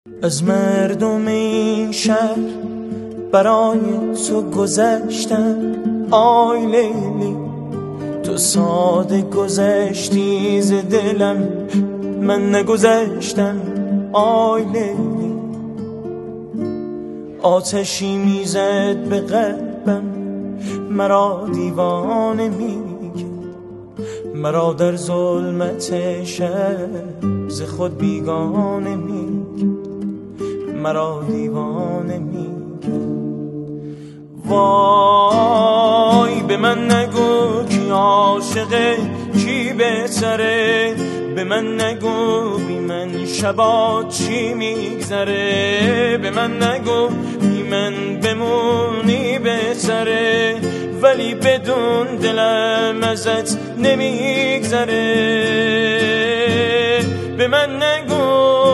از مردم این شهر برای تو گذشتم آی لیلی، تو ساده گذشتی ز دلم، من نگذشتم آی لیلی. آتشی میزد به قلبم، مرا دیوانه میگه، مرا در ظلمت شب ز خود بیگانه میگه، مرا دیوانه میگه. وای به من نگو کی عاشقه کی بهتره، به من نگو بی من شبا چی میگذره، به من نگو بی من بمونی بهتره، ولی بدون دلم ازت نمیگذره. به من نگو